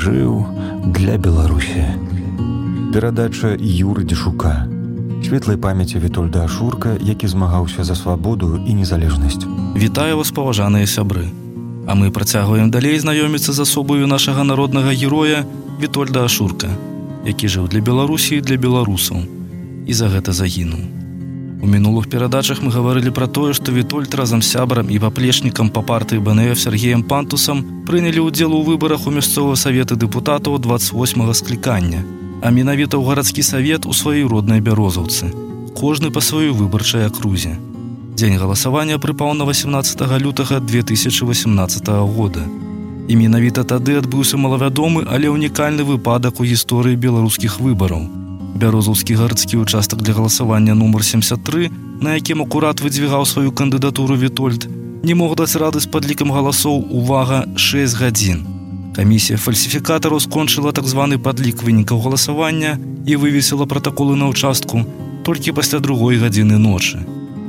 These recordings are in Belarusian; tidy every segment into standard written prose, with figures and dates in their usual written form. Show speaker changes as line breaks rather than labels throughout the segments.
жыў для Беларусі. Перадача Юры Дзешука. Светлай памяці Вітольда Ашурка, які змагаўся за свабоду і незалежнасць.
Вітаю вас, паважаныя сябры. А мы працягваем далей знаёміцца з асобаю нашага народнага героя Вітольда Ашурка, які жыў для Беларусі і для беларусаў, і за гэта загінуў. У мінулых перадачах мы гаварылі пра тое, што Вітольд разам з сябрам і паплечнікам па партыі БНФ Сергеем Пантусам прынялі ўдзел у выбарах у мясцовыя саветы дэпутатаў 28-га склікання, а менавіта ў гарадскі савет у сваёй роднай Бярозаўцы, кожны па сваёй выбарчай акрузе. Дзень галасавання прыпаў на 18 лютага 2018 года. І менавіта тады адбыўся малавядомы, але ўнікальны выпадак у гісторыі беларускіх выбараў. Бярозаўскі гарадскі участак для галасавання нумар 73, на якім акурат выдвігаў сваю кандыдатуру Вітольд, не мог даць рады з падлікам галасоў, увага, 6 гадзін. Камісія фальсіфікатараў скончыла так званы падлік вынікаў галасавання і вывесіла пратаколы на ўчастку толькі пасля 2 гадзіны ночы.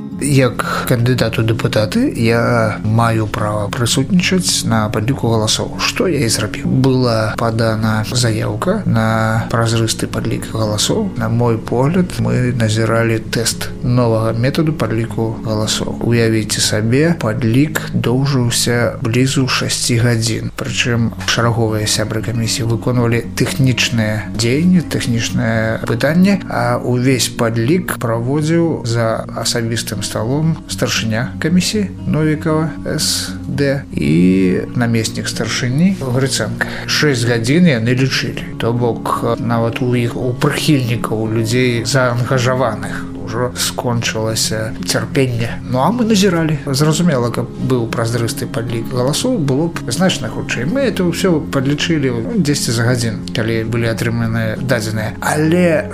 Як кандыдат у дэпутаты я маю права прысутнічаць на падліку галасоў. Што я і зрабіў? Была падана заяўка на празрысты падлік галасоў. На мой погляд, мы назіралі тэст новага метаду падліку галасоў. Уявіце сабе, падлік доўжыўся блізу 6 гадзін. Прычым шараговыя сябры камісіі выконвалі тэхнічныя дзеянні, тэхнічнае пытанне, а увесь падлік праводзіў за асабістым столом старшыня камісіі Новікова СД і намеснік старшыні Грыценка. 6 гадзін яны лічылі. То бок нават у іх, у прыхільнікаў, людзей заангажаваных ўжо скончылася цярпенне. Ну а мы назіралі. Зразумела, каб быў празрысты падлік галасоў, было б значна хутчэй. Мы это ўсё падлічылі 10 за гадзін, калі былі атрыманыя дадзеныя. Але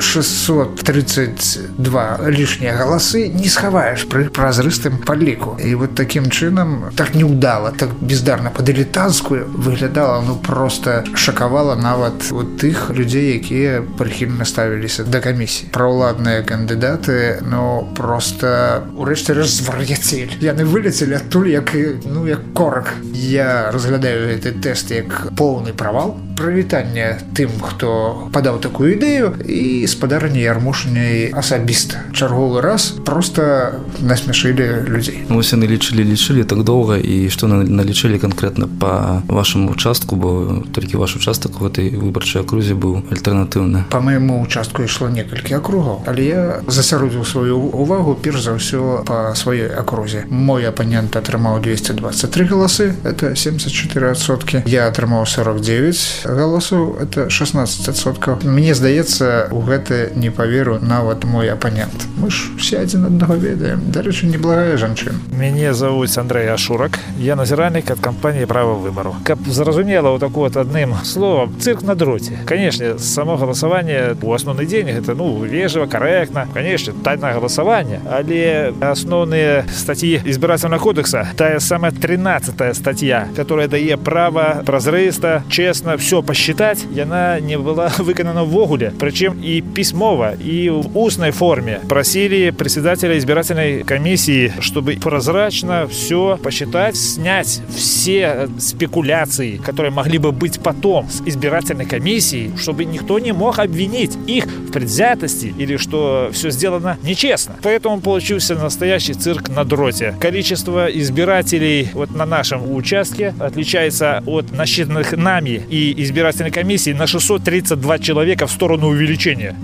632 лішнія галасы не схаваеш пры празрыстым падліку. І вот такім чынам, так неўдала, так бездарна, па-дылетантску выглядала, ну просто шакавала нават вот тых людзей, якія прыхільна ставіліся да камісіі. Праўладныя кандыдаты, ну, просто урэшце рэшт звар'яцелі. Яны вылецелі адтуль, як корак. Я разглядаю гэты тэст як поўны правал. Прывітанне тым, хто падаў такую ідэю, і спадарні Ярмошыняй асабіста. Чарговы раз просто насмяшылі людзей.
Вось яны лічылі так доўга, і што налічылі канкрэтна па вашаму участку, бо толькі ваш участак у гэтай выбарчай акрузе быў альтэрнатыўны.
Па майму участку ішло некалькі акругаў, але я засяродзіў сваю увагу перш за ўсё па сваёй акрузе. Мой апанент атрымаў 223 галасы, это 74%. Я атрымаў 49 галасоў, это 16%. Мне здаецца, у гэта не паверу нават мой апанент. Мы ж все адзін аднаго ведаем. Дарэчы, неблагая жанчына.
Мяне завуць Андрэй Ашурак. Я назіральнік ад кампаніі «Права выбару». Каб зразумела вот так вот адным словом, цирк на дроце. Конечно, само галасаванне у асноўны дзень гэта, вежліва, карэктна. Конечно, тайное голосование, але основные статьи избирательного кодекса, та самая 13-я статья, которая дает право прозрысто, честно все посчитать, она не была выконана ввогуле. Причем и письмово, и в устной форме просили председателя избирательной комиссии, чтобы прозрачно все посчитать, снять все спекуляции, которые могли бы быть потом с избирательной комиссией, чтобы никто не мог обвинить их в предвзятости или что все сделано нечестно. Поэтому получился настоящий цирк на дроте. Количество избирателей вот на нашем участке отличается от насчитанных нами и избирательной комиссии на 632 человека в сторону увеличения.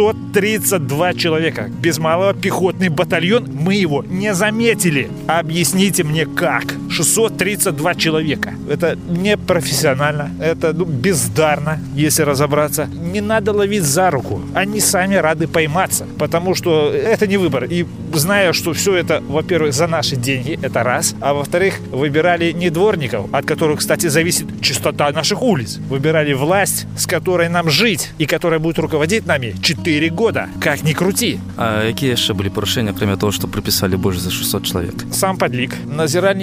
632 человека. Без малого пехотный батальон, мы его не заметили. Объясните мне, как? 632 человека. Это непрофессионально, это бездарно, если разобраться. Не надо ловить за руку. Они сами рады пойматься, потому что это не выбор. И зная, что все это, во-первых, за наши деньги, это раз. А во-вторых, выбирали не дворников, от которых, кстати, зависит чистота наших улиц. Выбирали власть, с которой нам жить и которая будет руководить нами 4 года. Как ни крути.
А какие еще были порушения, кроме того, что прописали больше за 600 человек?
Сам подлик. Назиральники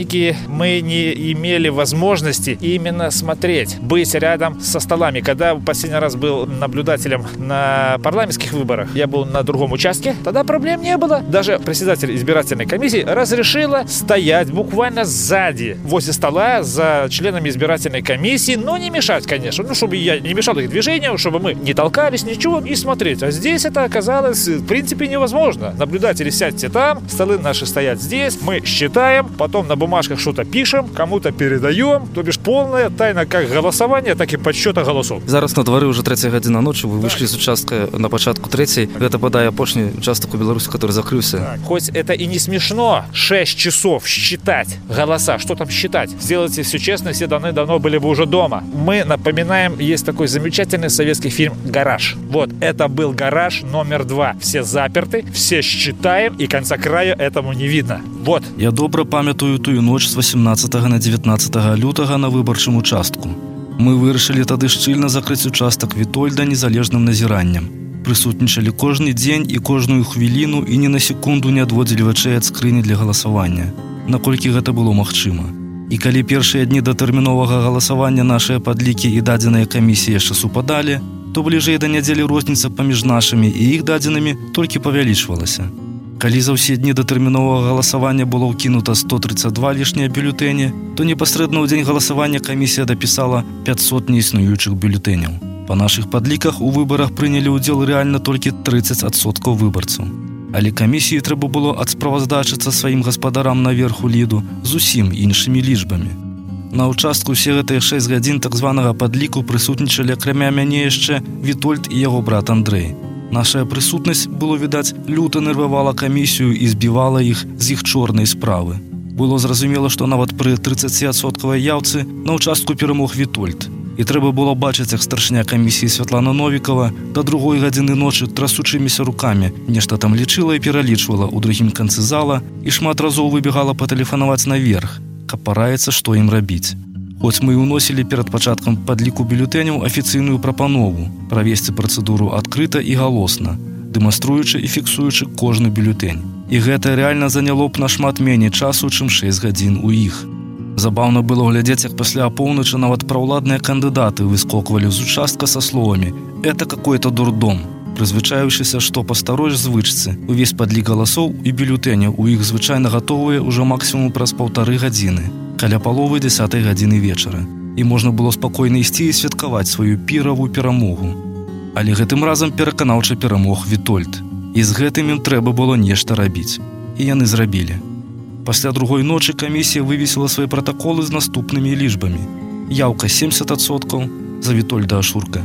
мы не имели возможности именно смотреть, быть рядом со столами. Когда в последний раз был наблюдателем на парламентских выборах, я был на другом участке, тогда проблем не было. Даже председатель избирательной комиссии разрешила стоять буквально сзади, возле стола, за членами избирательной комиссии, но не мешать, конечно, чтобы я не мешал их движению, чтобы мы не толкались, ничего, и смотреть. А здесь это оказалось, в принципе, невозможно. Наблюдатели, сядьте там, столы наши стоят здесь, мы считаем, потом на бумажках что-то пишем, кому-то передаем, то бишь полная тайна как голосования, так и подсчета голосов.
Зараз на дворе уже 3 гадзіна ночі, вы вышли з участка на початку 3-й, гэта падае апошні участок у Беларусі, который закрылся.
Хоть это и не смешно, 6 часов считать голоса, что там считать? Сделайте все честно, все давно были бы уже дома. Мы напоминаем, есть такой замечательный советский фильм «Гараж». Вот, это был гараж номер 2. Все заперты, все считаем, и конца края этому не видно. Вот.
Я добра памятаю тую ноч з 18 на 19 лютага на выбарчым участку. Мы вырашылі тады шчыльна закрыць участак Вітольда незалежным назіраннем. Прысутнічалі кожны дзень і кожную хвіліну і ні на секунду не адводзілі вачэй ад скрыні для галасавання, наколькі гэта было магчыма. І калі першыя дні датэрміновага галасавання нашыя падлікі і дадзеныя камісіі яшчэ супадалі, то бліжэй да нядзелі розніца паміж нашымі і іх дадзенымі толькі павялічвалася. Калі за ўсе дні датэрміновага галасавання было ўкінута 132 лішнія бюлетэні, то непасрэдна ў дзень галасавання камісія дапісала 500 неіснуючых бюлетэняў. Па нашых падліках у выбарах прынялі ўдзел рэальна толькі 30% выбарцаў. Але камісіі трэба было адсправаздачыцца сваім гаспадарам наверху ліду зусім іншымі лічбамі. На участку ўсе гэтыя 6 гадзін так званага падліку прысутнічалі акрамя мяне яшчэ Вітольд і яго брат Андрэй. Нашая прысутнасць, было відаць, люта нервавала камісію і збівала іх з іх чорнай справы. Было зразумела, што нават пры 30% яўцы на участку перамог Вітольд. І трэба было бачыць, як старшыня камісіі Святлана Новікова да 2 гадзіны ночы трасучымися рукамі нешта там лічыла і пералічвала ў другім канцы зала і шмат разоў выбегала патэлефанаваць наверх, каб параіцца, што ім рабіць. Хоць мы і ўносілі перад пачаткам падліку бюлетэняў афіцыйную прапанову правесці працэдуру адкрыта і галосна, дэманструючы і фіксуючы кожны бюлетэнь. І гэта рэальна заняло б нашмат меней часу, чым 6 гадзін у іх. Забаўна было глядзець, як пасля апоўначы нават праўладныя кандыдаты выскоквалі з участка са словамі «Это какой-то дурдом», прызвычаючыся, што па старой звычцы увесь падлік галасоў і бюлетэняў у іх звычайна гатовыя ўжо максімум праз 1,5 гадзіны, каля паловы 10 гадзіны вечара. І можна было спакойна ісці і святкаваць сваю піравую перамогу. Але гэтым разам пераканаўча перамог Вітольд. І з гэтым ім трэба было нешта рабіць. І яны зрабілі. Пасля другой ночы камісія вывесіла свае пратаколы з наступнымі лічбамі. Яўка 70%, за Вітольда Ашурка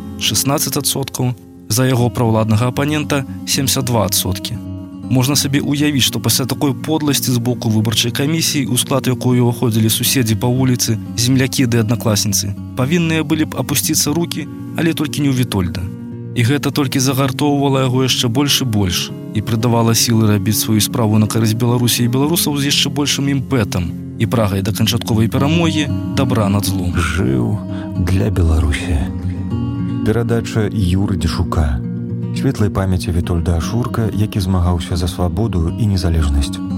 16%, за яго праўладнага апанента 72%. Можна сабе ўявіць, што пасля такой подласці з боку выбарчай камісіі, у склад якой уваходзілі суседзі па вуліцы, землякі ды аднакласніцы, павінныя былі б апусціцца рукі, але толькі не ў Вітольда. І гэта толькі загартоўвала яго яшчэ больш і больш і прыдавала сілы рабіць сваю справу на карысць Беларусі і беларусаў з яшчэ большым імпэтам і прагай да канчатковай перамогі дабра над злом.
Жыў для Беларусі. Перадача Юры Дзішука. Светлай памяці Вітольда Ашурка, які змагаўся за свабоду і незалежнасць.